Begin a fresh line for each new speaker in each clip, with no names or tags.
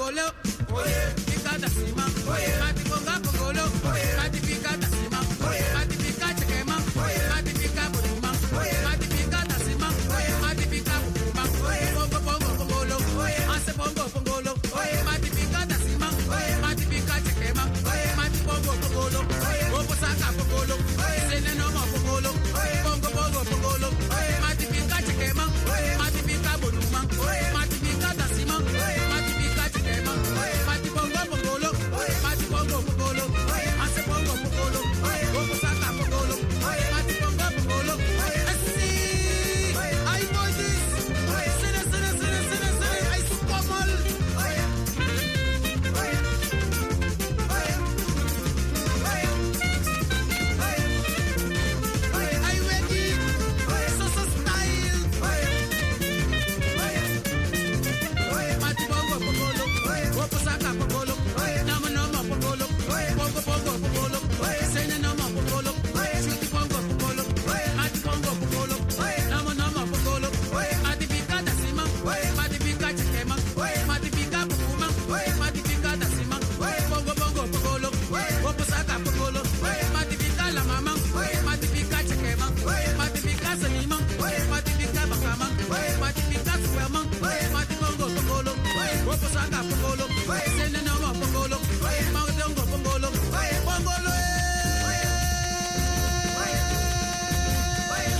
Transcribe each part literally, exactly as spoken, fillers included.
pongolo, oye, pica da cima, oye, mati ponga pongolo, oye, mati pica da cima, oye, mati pica chequema, oye, mati pica buruma, oye, mati pica da cima, oye, mati pica buruma, oye, pongo pongo pongolo, oye, hace pongo pongolo, oye, mati pica da cima, oye, mati pica chequema, oye, mati pongo pongolo, oye, pongo saca pongolo, oye, sene no mo pongolo, oye, pongo pongo pongolo, oye, mati pica chequema, oye, mati pica buruma, oye, mati pica da cima, oye, mati pica chequema, oye, mati pongo pongolo, oye, mati pongo pongolo, oye, hace pongo pongolo, oye, pongo saca pongolo, oye, mati pongo pongolo, oye, así, ay boy this, oye, sene sene sene sene sene, ay supermol, oye, oye, oye, oye, oye, ay ready, oye, so so style, oye, oye, oye, mati pongo pongolo, oye, pongo saca pongolo, oye, nama nama pongolo, oye, pongo pongo pongolo, oye, sene nama pongolo, oye, shuti pongo pongolo, oye, mati pongo pongolo, oye, nama nama pongolo, oye, mati pica da cima, oye, mati pica chequema, oye, mati pica puma, oye, mati pica da cima, oye, pongo pongo pongolo, oye, pongo saca pongolo, oye, mati pica la mama, oye, mati pica chequema, oye, mati pica salima, oye, mati pica bakama, oye, mati pica superman, oye, mati pongo pongolo, oye, pongo saca pongolo, oye, sene nama pongolo, oye, mati pongo pongolo, oye, pongolo, oye, oye, oye,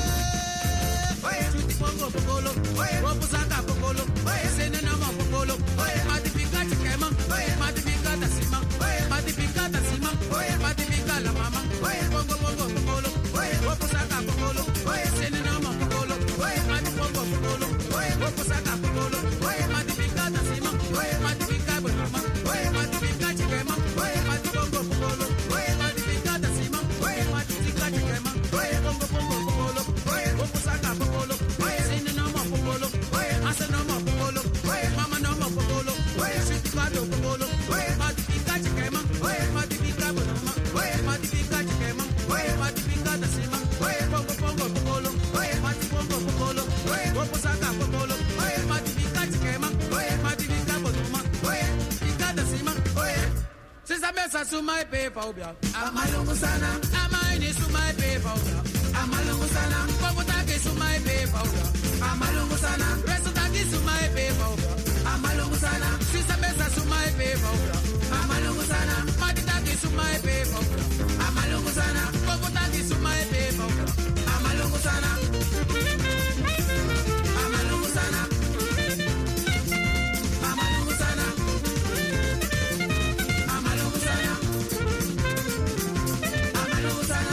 oye, chuti pongo pongolo, oye, pongo saca pongolo, oye, sene nama pongolo, oye, mati pica chequema, oye, mati pica da cima, oye, mati pica da cima, oye, mati pica la mama, oye, pongo pongo pongolo, oye, pongo saca pongolo, oye, sene nama pongolo, oye, mati pongo pongolo, oye, pongo saca pongolo, oye, mati pica da cima, oye, mati pica buruma, oye, mati pica chequema, oye, mati pongo pongolo, oye, mati pica da cima, oye, mati pica chequema, oye, pongo pongo pongolo, oye, pongo saca pongolo, oye, sene nama pongolo, oye, hace nama pongolo, oye, mama nama pongolo, oye, shuti pado pongolo, oye, mati pica chequema, oye, mati pica buruma, oye, mati pica chequema, oye, mati pica da cima, oye, pongo pongo pongolo, oye, mati pongo pongolo, oye, pongo saca pongolo, oye, mati pica chequema, oye, mati pica buruma, oye, pica da cima, oye, sisa mesa suma e pepa ubia, amalungu sana, amaini suma e pepa ubia, amalungu sana, pongo take suma e pepa ubia, amalungu sana, resto take suma e pepa ubia, amalungu sana, sisa mesa suma e pepa ubia, amalungu sana, mati take suma e pepa ubia, amalungu sana, pongo take suma e pepa ubia, amalungu sana, amalungu sana, amalungu sana, amalungu sana, amalungu sana,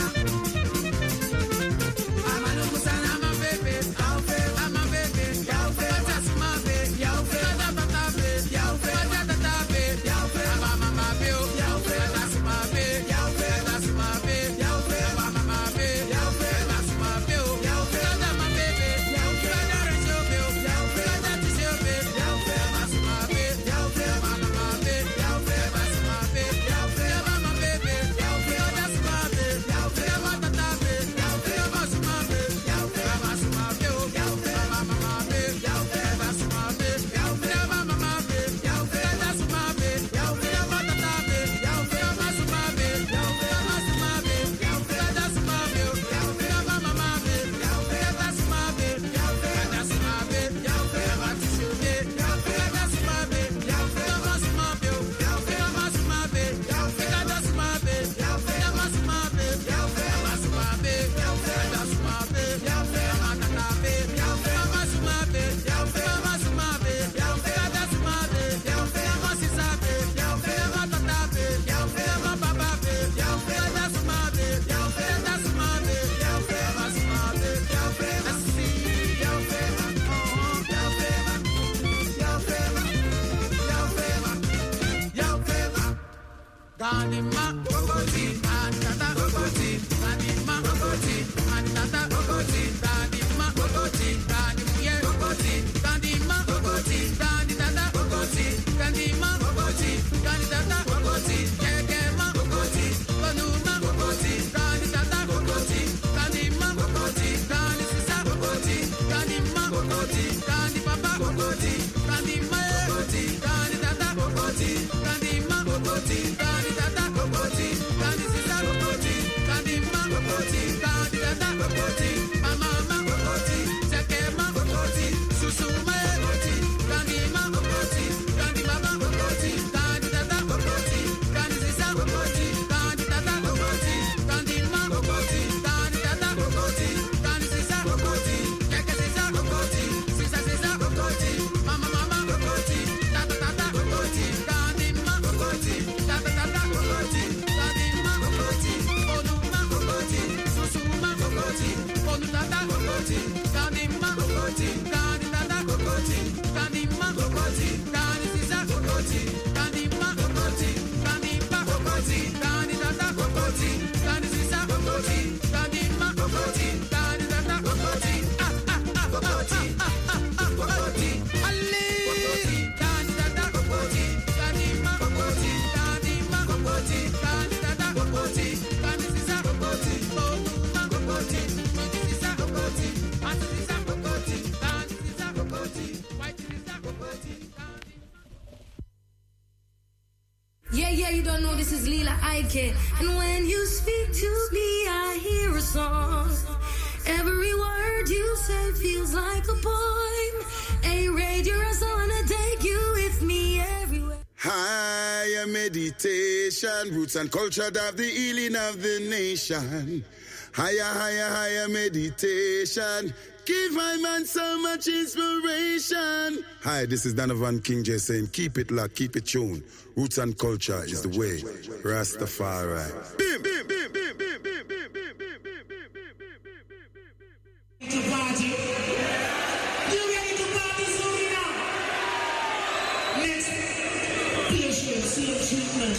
amalungu sana, ama bebe, au fe, ama bebe, yau fe, pata suma be, yau fe, pata pata be, yau fe, pata tata be, yau fe, ama mama be, yau fe, pata suma be, yau fe, pata suma be, yau fe, ama mama be, yau fe, pata suma be, yau fe, pata mama bebe, yau fe, pata resho be, yau fe, pata tisho be, yau fe, ama suma be, yau fe, ama mama be, yau fe, ama suma be, yau fe, ama mama bebe, yau fe, pata suma be, yau fe, ama tata be, yau fe, ama suma be, yau fe, ama suma be, yau fe, ama mama be, yau fe, pata suma be, yau fe, ama mama be, yau fe, pata suma be, yau fe, ama tata be, yau fe, ama suma be, yau fe, ama suma be, yau fe, pata suma be, yau fe, ama mama be, yau fe, pata suma be, yau fe, pata suma be, yau fe, ama tisho be, yau fe, pata suma be, yau fe, ama suma be, yau fe, ama suma be, yau fe, pata suma be, yau fe, ama suma be, yau fe, ama suma be, yau fe, pata suma be, yau fe, ama tata be, yau fe, ama suma be, yau fe, ama suma be, yau fe, pata suma be, yau fe, ama sisa be, yau fe, ama tata be, yau fe, ama baba be, yau fe, pata suma be, yau fe, pata suma be, yau fe, ama suma be, yau fe, asi, yau fe, ma, oh, yau fe, ma, yau fe, ma, yau fe, ma, yau fe, ma. Gandhi ma, Gogoti, and Tata Gogoti, Gandhi ma, Gogoti, and Tata Gogoti, Gandhi ma, Gogoti, Gandhi muye Gogoti, Gandhi ma, Gogoti, Gandhi Tata Gogoti, Gandhi ma, Gogoti, Gandhi Tata Gogoti, Keke ma, Gogoti, Banu ma, Gogoti, Gandhi Tata Gogoti, Gandhi ma, Gogoti, Gandhi Sisa Gogoti, Gandhi ma, Gogoti, Gandhi Papa Gogoti, Gandhi ma, Gogoti, Gandhi Tata Gogoti.
yeah, you don't know this is Lila Ike. And when you speak to me, I hear a song. Every word you say feels like a poem. A radio, I wanna take you with me everywhere.
Higher meditation, roots and culture of the healing of the nation. Higher, higher, higher meditation. Give my man so much inspiration. Hi, this is Donovan King J saying, keep it locked, keep it tuned. Roots and culture is the way. Rastafari. Bim, bim, bim, bim, bim, bim, bim, bim, bim, bim, bim, bim.
To party. You ready to party soon now? Next, patient, see treatment.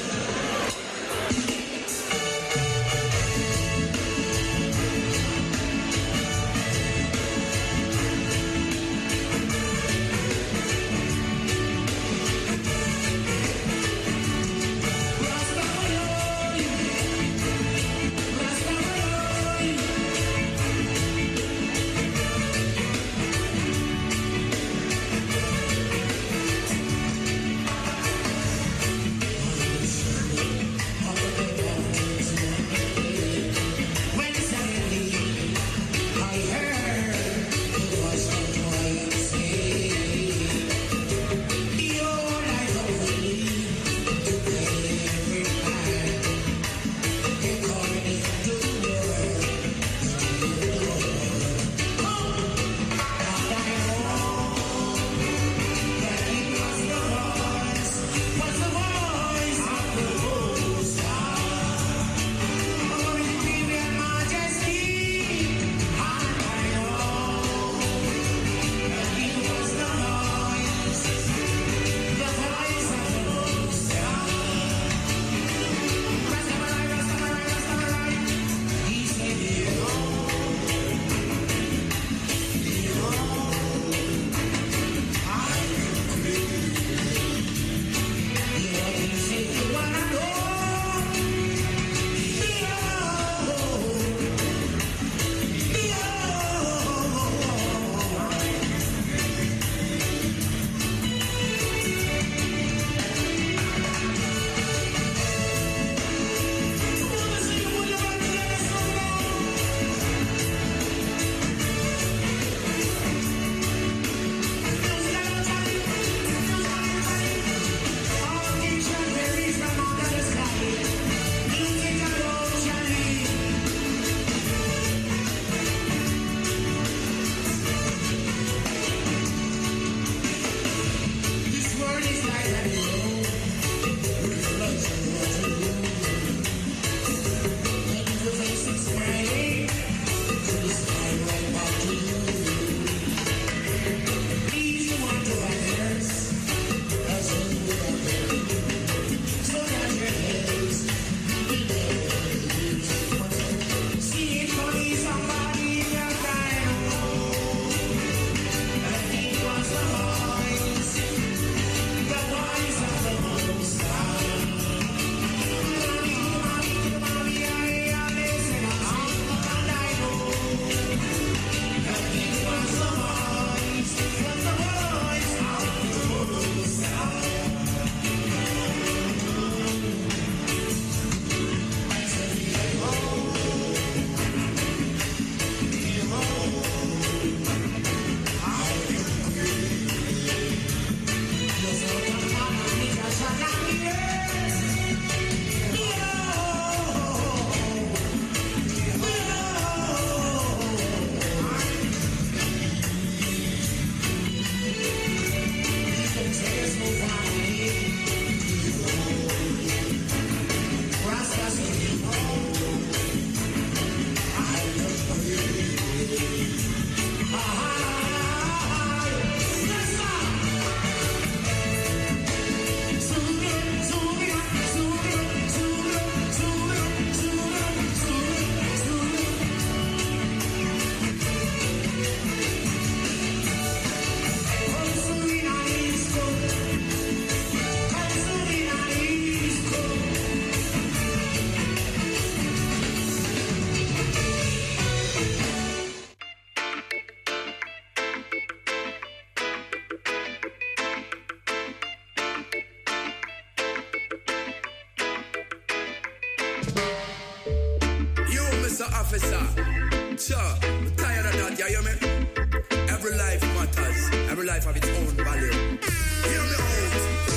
Officer. Sure, I'm tired of that, you hear me? Every life matters. Every life have its own value. Hear me out.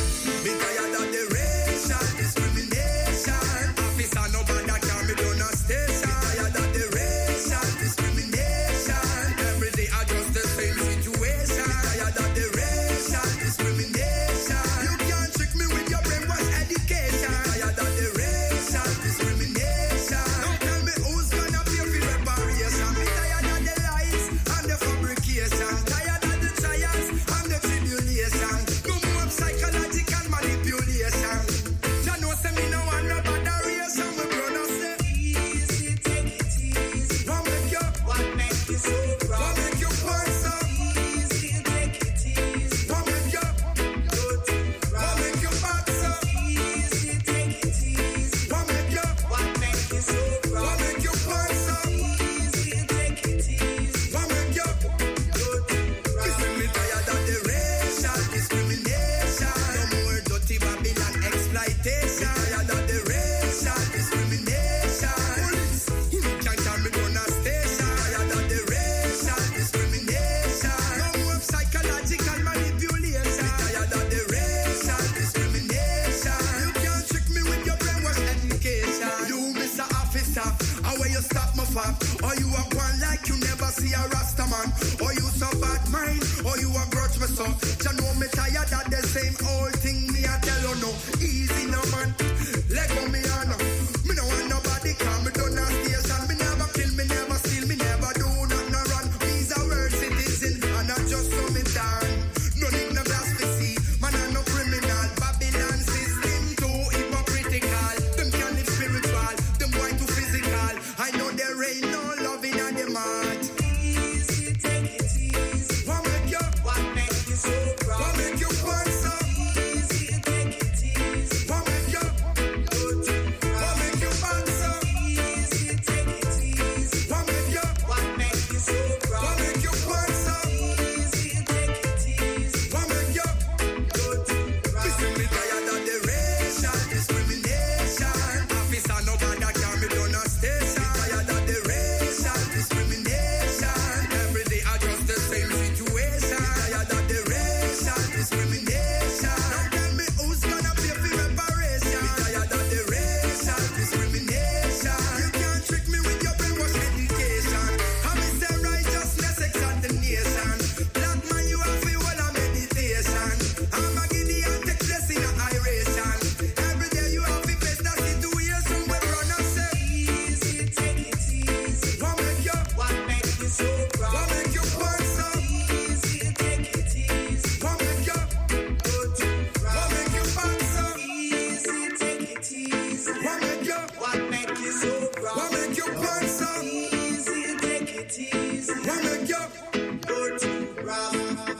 Me tired of the racial discrimination. Officer, nobody can be done a station. Tired of the racial discrimination. Every day I just the same situation. Tired of the racial discrimination. You can't trick me with your brainwash education. Tired of the racial discrimination. Don't tell me who's gonna pay for reparation. Me tired of the lies and the fabrication. Tired of the trials and the tribulation. No more psychological manipulation. You know say me no want no botheration. My brother say easy, take it easy. What make you? What make you so proud? What make you point so? Easy, take it easy. What make you? Good, what make you back so? Easy, take it easy. What make you? What make you so proud? What make you point so? Easy, take it easy. What make you? Good, listen me tired of the racial discrimination. No more dirty Babylon exploitation. Tired of the racial discrimination. Police, who can carry me down a station? Tired of the racial discrimination. No more psychological manipulation. Tired of the racial discrimination. You can't trick me with your brainwash education. You, Mister Officer, how will you stop my fam? Or you a one like you never see a Rasta man? Or you so bad mind? Or you a grudge me so? You know me tired of the same old thing. Me I tell you no, easy no man. Let go me on. Me no want nobody come me down a station. Me never kill, me never steal, me never do nothing no run. Me's a world citizen and I just so me down. No need no blasphemy, man I no criminal. Babylon system too hypocritical. Them can live spiritual, them want to physical. I know there ain't no love in the heart. Easy, take it easy. What make you? What make you so proud? What make you want so? Easy, take it easy. What make you? Good. What make you want so? Easy, take it easy. What make you? What make you so proud? What make you want so? Easy, take it easy. What make you? Good. Listen me tired of the racial discrimination. Officer, nobody can be done a station. Tired of the racial discrimination. Every day I just the same situation. Tired of the racial discrimination. Don't tell me who's gonna pay for reparation. Tired of the racial discrimination. You can't trick me with your brainwash education. I miss the righteousness exalt the nation. Black man, you have to hold a meditation. I'm a Gideon take place in a iration. Every day you have to face that situation where brother say easy, take it easy. What make you? What make you so proud? What make you want so? Easy, take it easy. What make you? Good. What make you want so? Easy, take it easy. What make you? What make you so proud? What make you want so? Easy, take it easy. What make you? Good. Rough.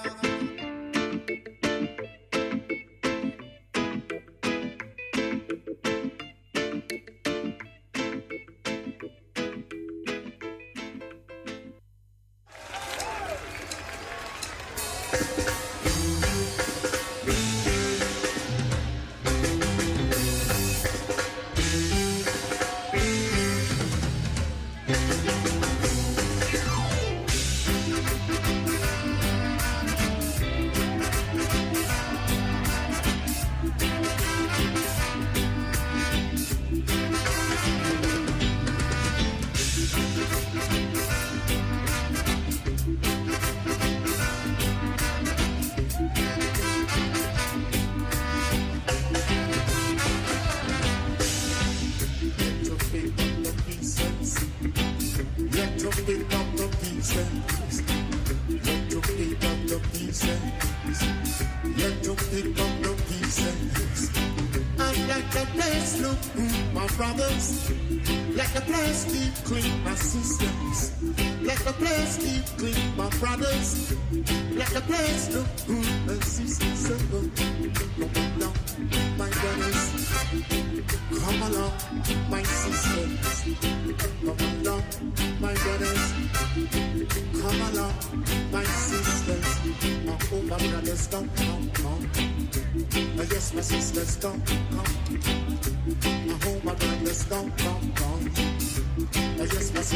brothers. Let the place keep clean, my sisters. Let the place keep clean, my brothers. Let the place look good, my sisters. Come along, my brothers. Come along, my sisters. Come along, my brothers. Come along, my sisters. Oh, my brothers, don't come, come. Oh, yes, my sisters, don't come. I hope my brothers don't come, come. Oh, yes, my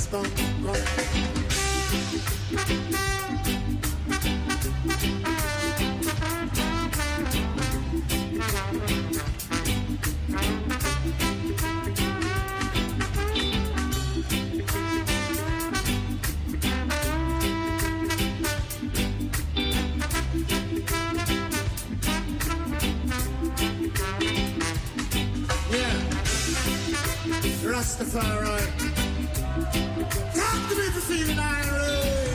come, come. Rastafari. Talk to me if you're feeling irate.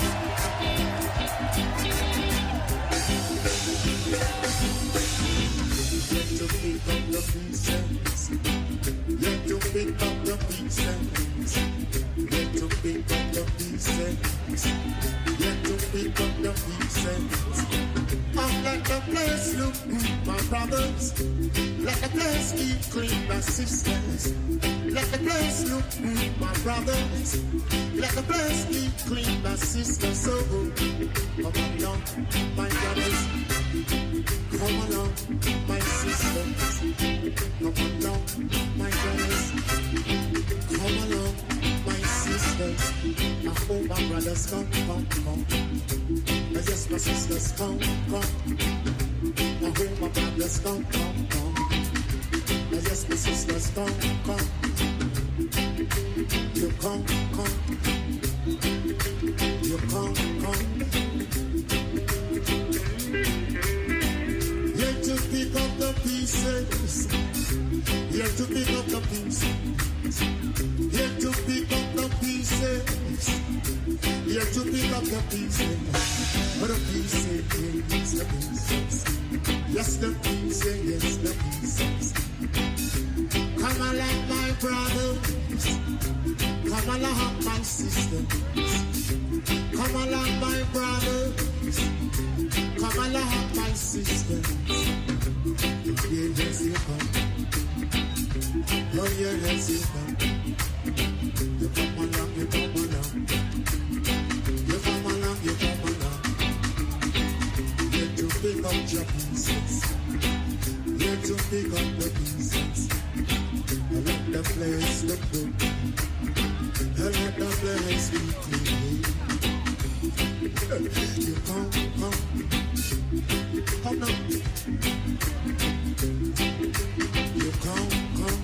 Yet to pick up the pieces. Yet to pick up the pieces. Yet to pick up the pieces. Yet to pick up the pieces. I'm like the place look good, my brothers. Let the place keep clean, my sisters. Let the place look good, my brothers. Let the place keep clean, my sisters. So come along, my brothers. Come along, my sisters. Come along, my brothers. Come along, my sisters. I hope my brothers come, come, come. Yes, my sisters come, come. I hope my brothers come, come, come. Yes, my sisters come, come. You come, come. You come, come. Yet to pick up the pieces. Yet to pick up the pieces. Yet to pick up the pieces. Yet to pick up the pieces. But the pieces, yes, the pieces. Yes, the pieces, yes, the pieces. Come along, my brothers. Come along, my sisters. Come along, my brothers. Come along, my sisters. Yeah, yes, you come. Oh, yeah, yes, you come. You come along, you come along. You come along, you come along. Get to pick up your pieces. Get to pick up the pieces. Let the place look good. Let the place be clean. You come, come. Come now. You come, come.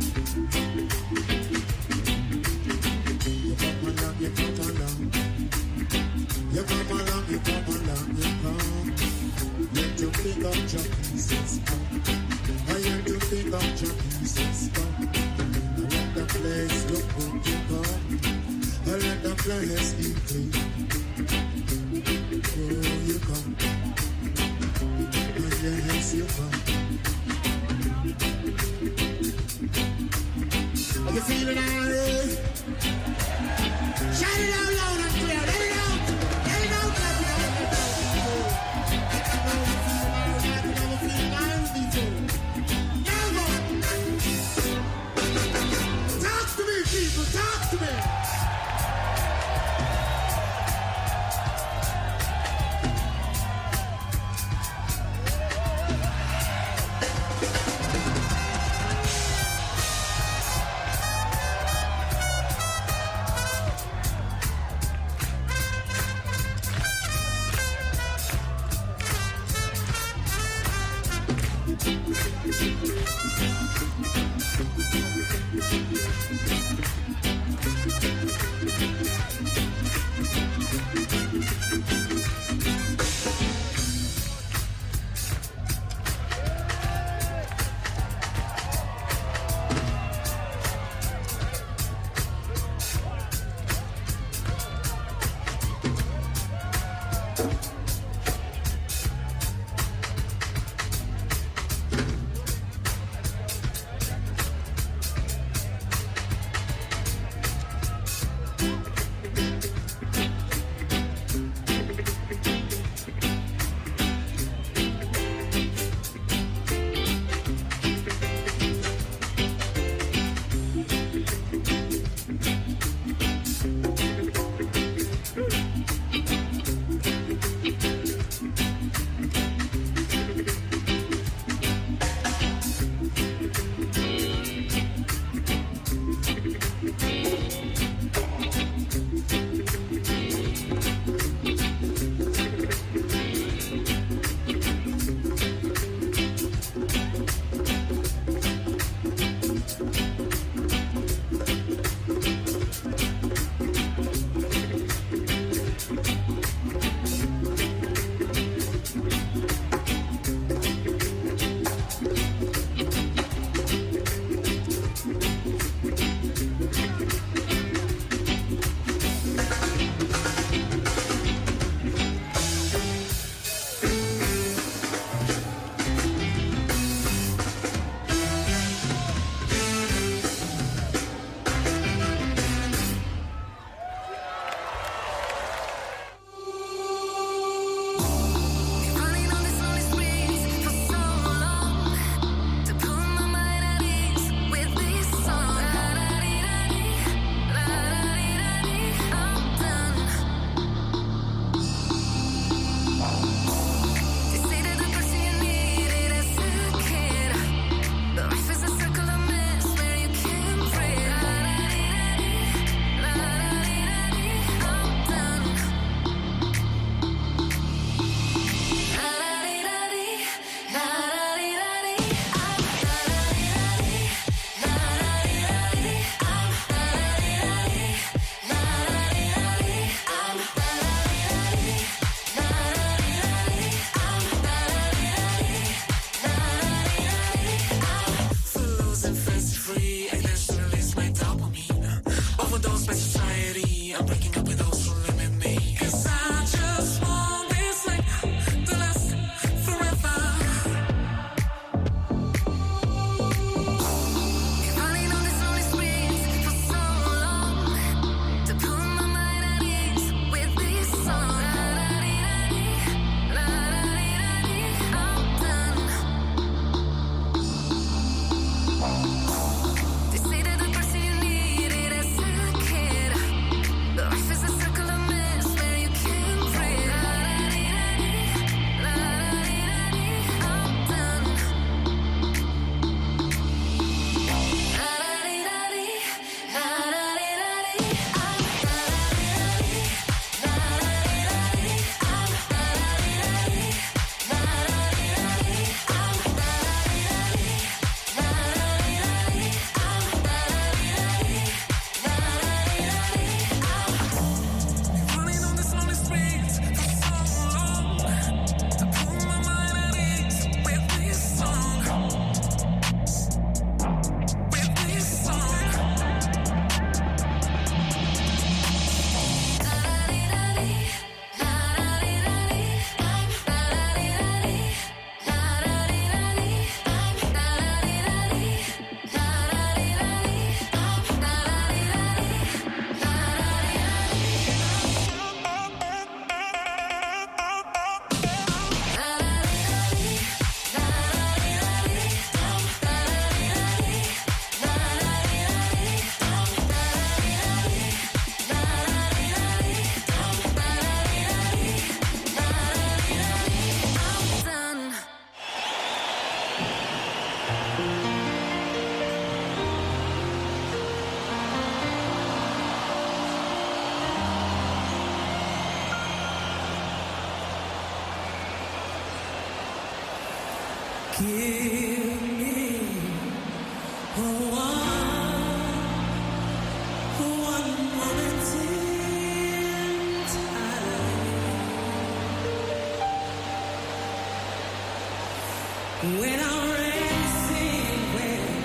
You come along, you come along. You come along, you come along, you come. Let you pick up your pieces, come. I have to pick up your pieces, come. Let the place look good, you come. Let the place be clean. Oh, you come. Oh, yes, you come. Are you feeling alright? Shout it out loud and clear. Let it out. Let it out. Let it out. Let it out. Never feel alright before. Never. Talk to me, people. Talk to me.
Give me one, one moment in time when I'm racing with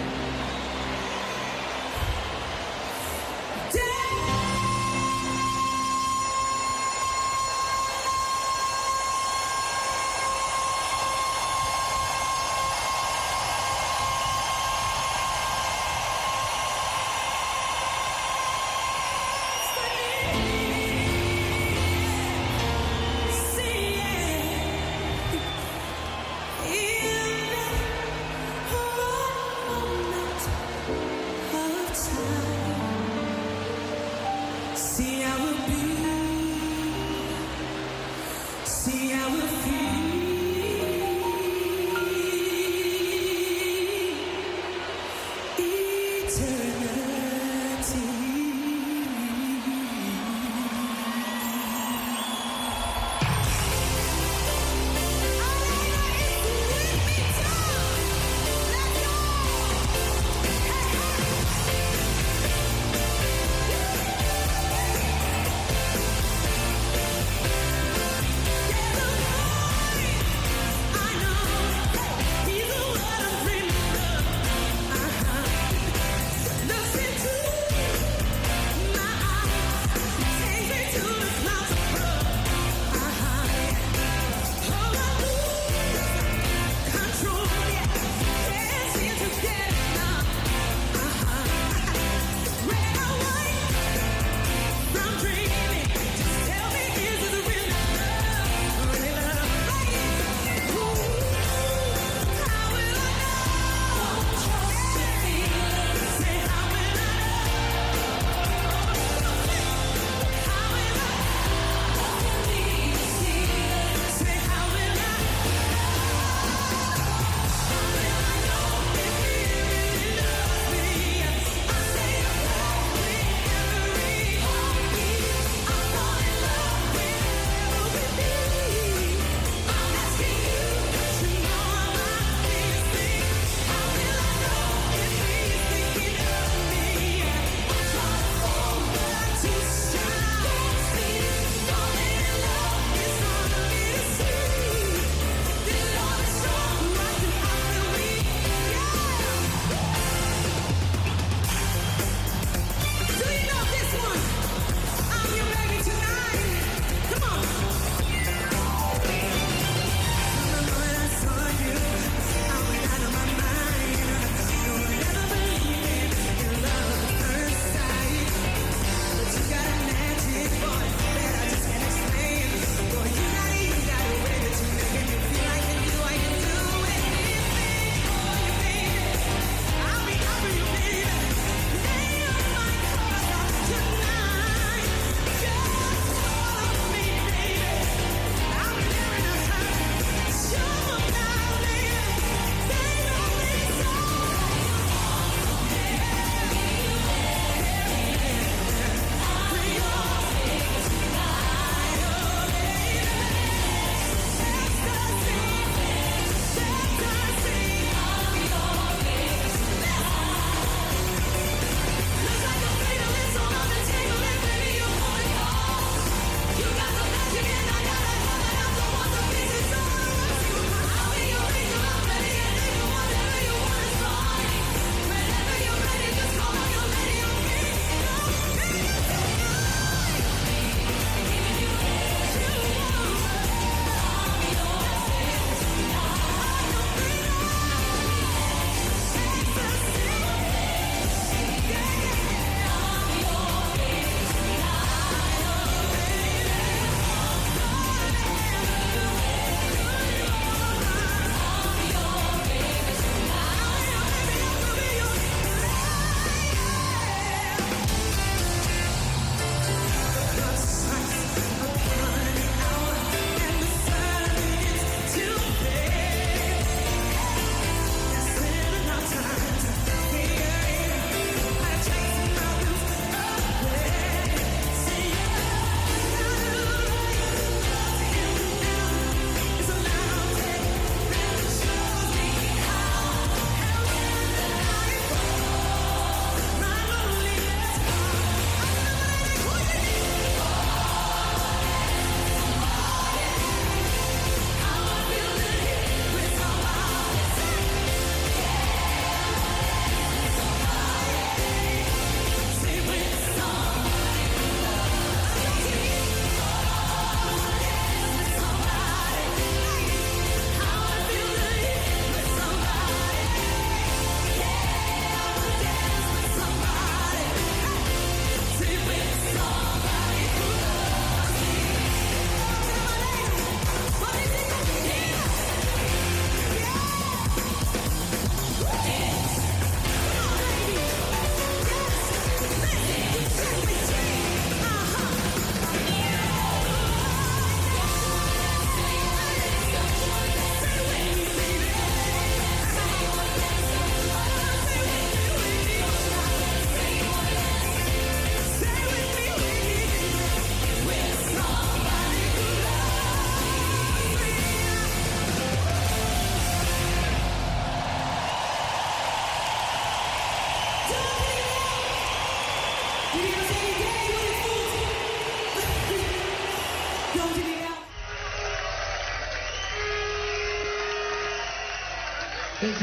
see I will be, see I will feel eternity. There's a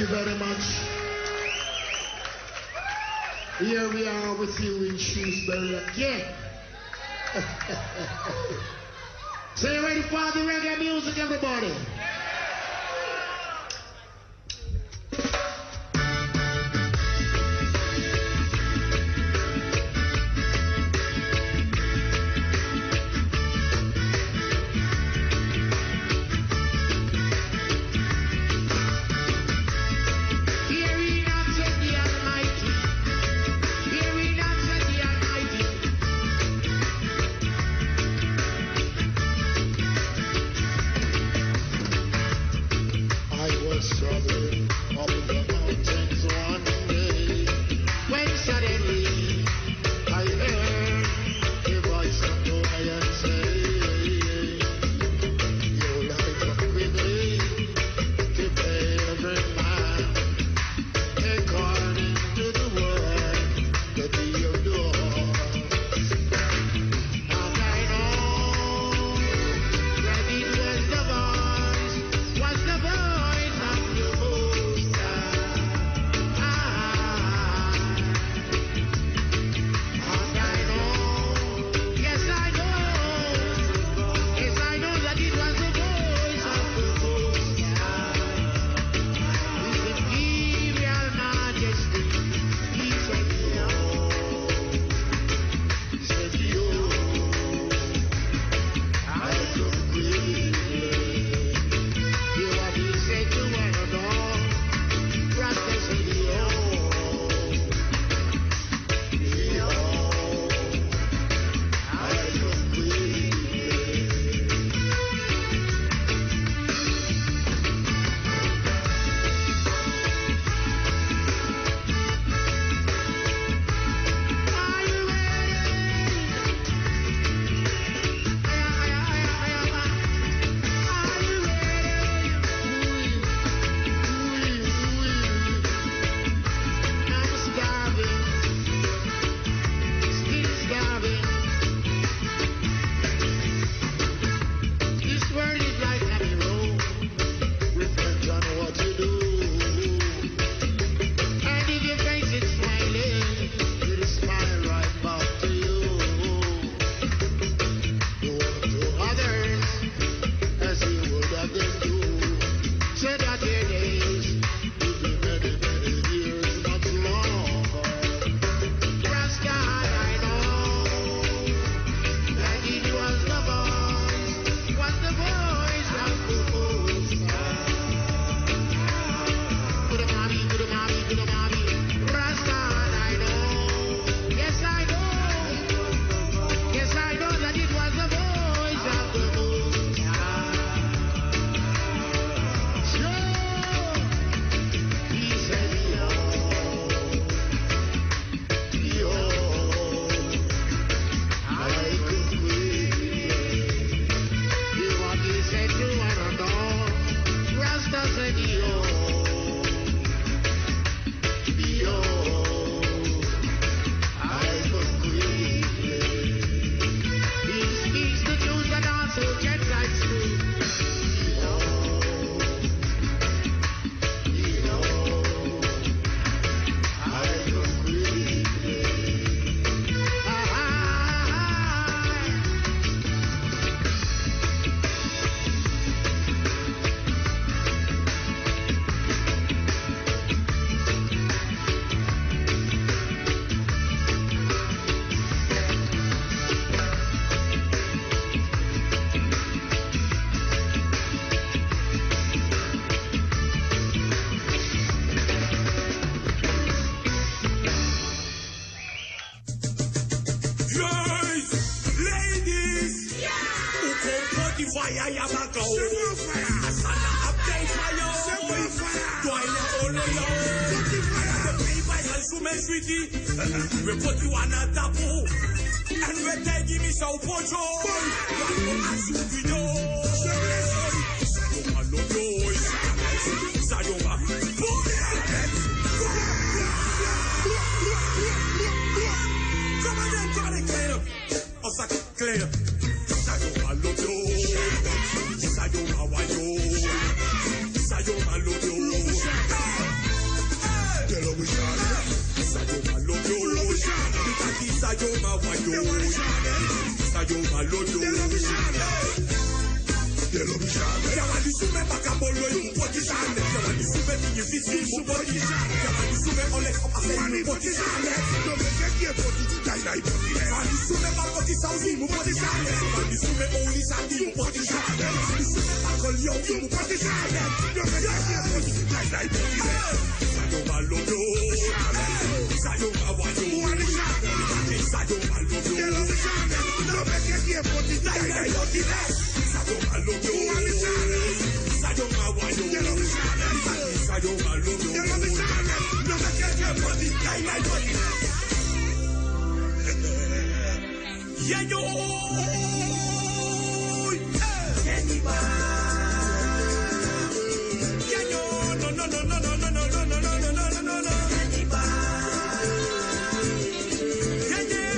you very much. Here we are with you in Shrewsbury again. So you ready for the reggae music, everybody?
We put you on a taboo, and we take you so pocho. Sayoma, come again, try to clean up. Osaka clean up. Sayoma lodo, Sayoma wayo, Sayoma lodo. Sayoma wayo. Sayoma lodo. Yawali sume bakabolo yu potishane. Yawali sume binyifisi yu potishane. Yawali sume ole kopase yu potishane. No me keki e potishane na ipotile. Yawali sume bakoti sauzi yu potishane. Yawali sume oli sandi yu potishane. Yawali sume bakoli yu potishane. No me keki e potishane na ipotile. Sayoma lodo. Sayoma wayo. Sayoma lodo. No me keki e potishane na ipotile. Sayoma lodo. Sayoma wayo. Sayoma lodo. No me keki e potishane na ipotile. Yeah, yo. Yeah, yo. No, no, no, no, no, no, no, no, no, no, no, no, no, no. Yeah, yeah.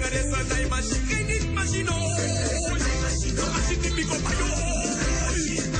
Machine,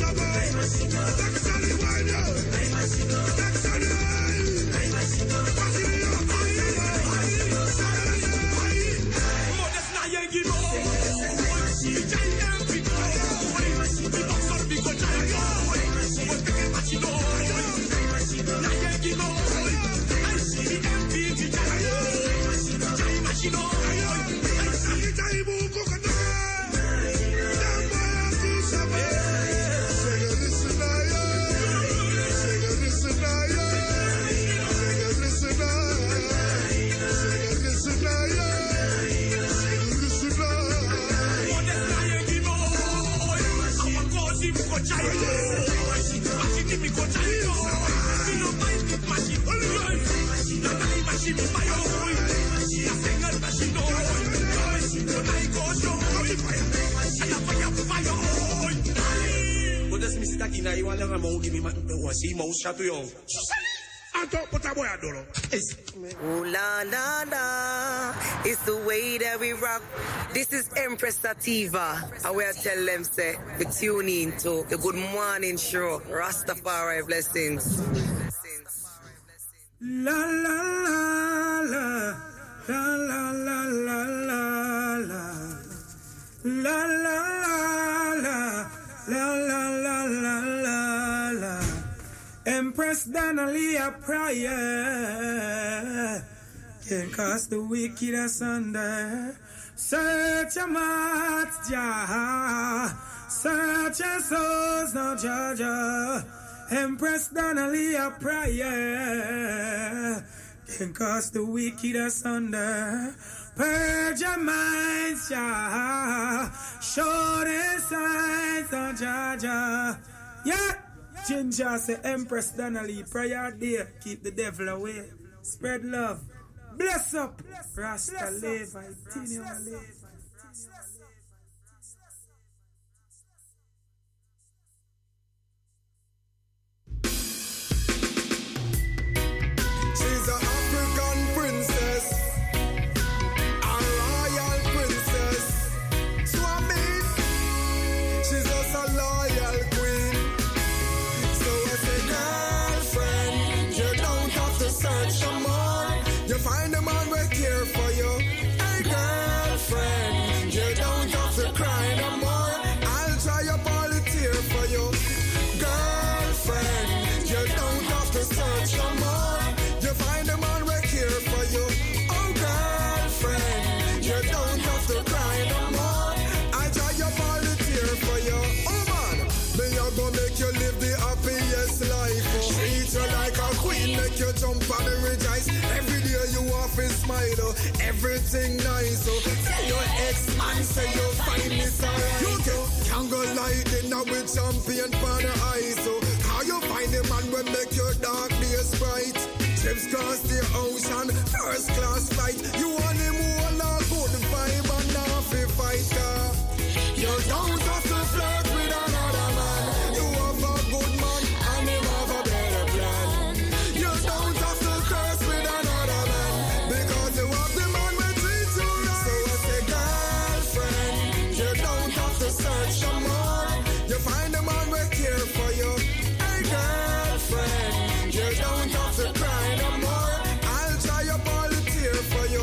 Ooh la la la, it's the way that we rock. This is Empress Sativa. I will tell them say we tune in to the Good Morning Show. Rastafari blessings.
La la la la la la la la la la la la la la la la la. Empress Danalia Pryor can cast the wicked asunder. Search your hearts, Jah. Search your souls, now, Jah. Empress Danalia Pryor can cast the wicked asunder. Purge your minds, Jah. Show the signs, now, Jah. Yeah. Ginger say Empress Donnelly, prayer there, keep the devil away. Spread love. Bless up. Rasta live, I continue to live.
She's an African princess, a royal princess. So I mean, she's just a loyal queen. Search some more. You find a man will care for you. Hey girlfriend, you don't have to cry no more. I'll try up all the tear for you. Girlfriend, you don't have to search no more. You find a man will care for you. Oh girlfriend, you don't have to cry no more. I'll try up all the tear for you. Oh man, me I go make you live the happiest life. Treat you like a queen, make you jump and rejoice. Every day you off and smile, oh, everything nice. Oh, tell your ex-man say you find me alright. You get candle light dinner with champion for the eyes. Oh, how you find a man will make your dark days bright. Trips across the ocean, first class flight. You want him all a good vibe and not a fighter. You don't have to flirt with another man. You have a good man and him have a better plan. You don't have to curse with another man because you have the man will treat you right. So I say, girlfriend, you don't have to search some more. You find a man will care for you. Hey, girlfriend, you don't have to cry no more. I'll try up all the tear for you.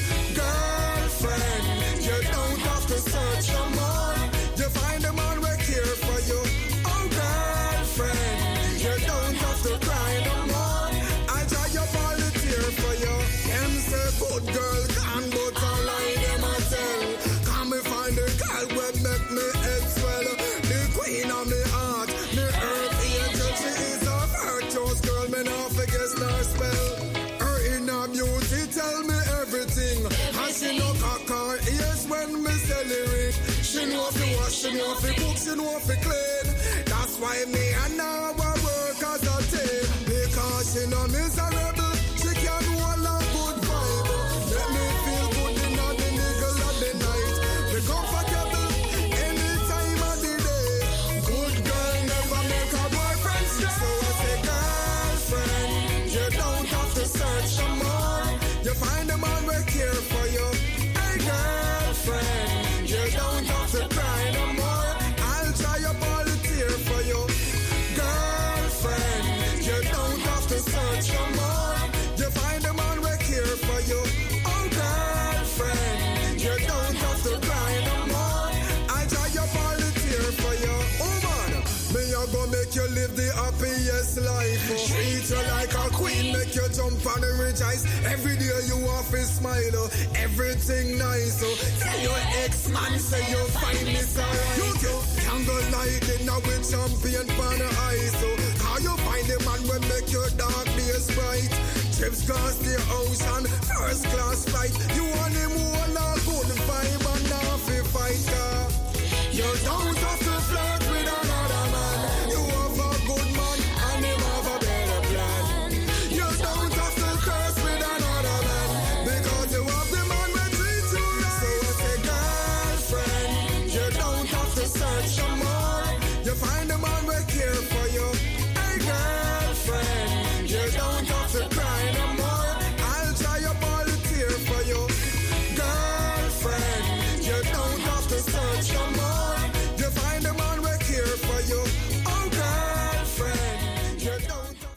Girlfriend, you don't have to search no more. You find a man will care for you. Oh, girlfriend, you don't have to cry no more. I'll try up all the tear for you. Them say good girl can but I lie them a tell. Come me find the girl will make me head swell. The queen of me heart, me earth angel. She is a virtuous girl, me not forget her spell. Her inner beauty tell me everything. And she no cock her ears when me celebrate. She know fi wash, she know fi cook, she know fi clean. That's why me and her work as a team. Because she no miserable, she can hold a good vibe. Let me feel good in the middle of the night. Be comfortable any time of the day. Good girl never make her boyfriend stress. So I say, girlfriend, you don't have to search some more. You find a man will care for you. Hey, girlfriend, you don't have to cry no more. I'll try up all the tear for you. nice. Every day you off a smile, oh. Everything nice, oh. Tell your ex-man say you find this alright. You get candle light in a with champion for the ice, oh. How you find the man when make your dark days bright? Trips across the ocean, first class flight. You want him all a good vibe and off a fight car. You don't have to flirt with another man. You have a good man and him have a better plan. You don't have to curse with another man because you have the man that treats you right. So I say, girlfriend, you don't have to search no more. You find a man that care for you. Hey, girlfriend, you don't have to cry no more. I'll try up all the tear for you. Girlfriend, you don't have to search no more. You find a man that care for you. Oh, girlfriend, you don't have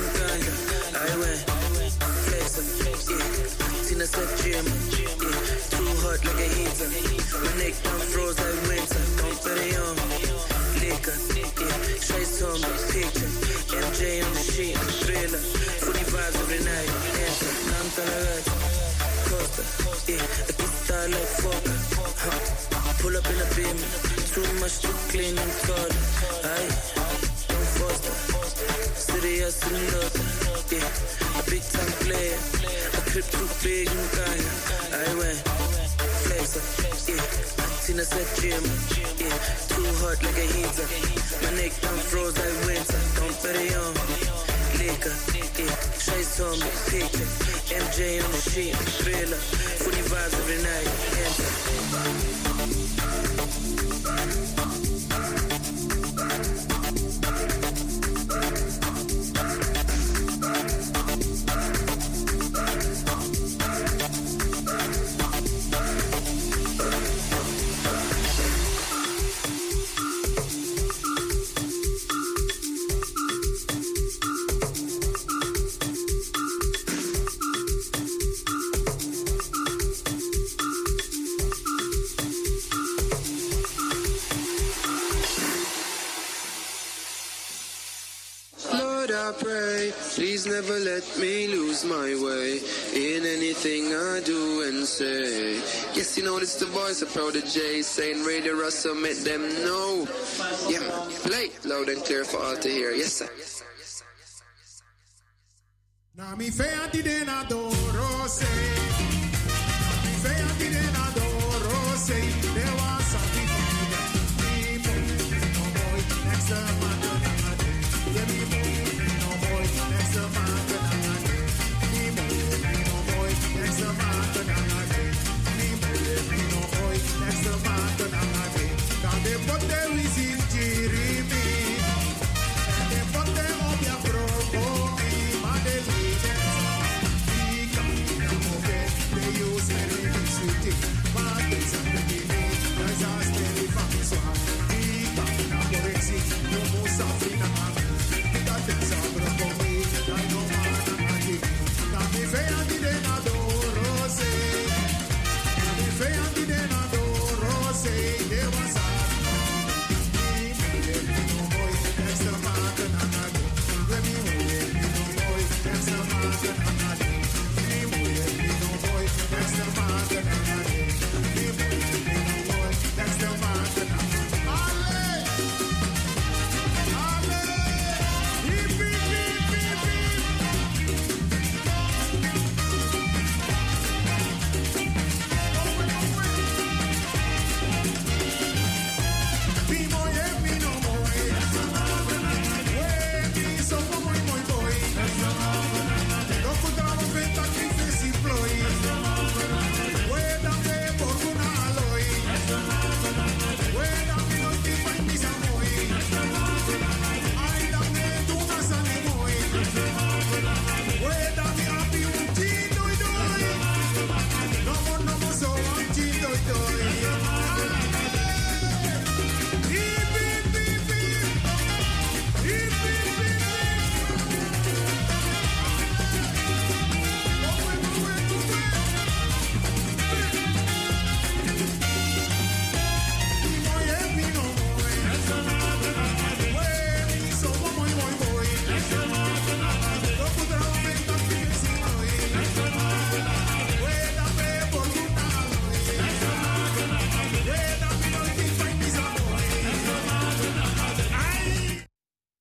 Tina said, Jim, yeah, a heater. My neck down froze like winter. Don't put it on. Liquor, yeah. Trace on my picture. M J on the sheet, thriller. Footy vibes every night. Enter, Nanta la gata. Costa, yeah. A kid style like Fokker. Pull up in a beam. Too much to clean and call. Aye, don't foster. Serious and lost. Yeah, a big time player. A trip too big and kind. I went. Flexer, yeah. Tina said gym, yeah. Too hot like a heater. My neck down froze like winter. Don't put it on. Liquor, yeah. Trace on me, picture. M J on the sheet, thriller. Footy vibes every night. Enter.
Please never let me lose my way in anything I do and say. Yes, you know, it's the voice of Prodigy saying Radio Russell, make them know. Yeah, man. Play loud and clear for all to hear. Yes, sir.
Na mi fe anti den adoro say. Mi fe anti den adoro say. There was something for me. No boy next time.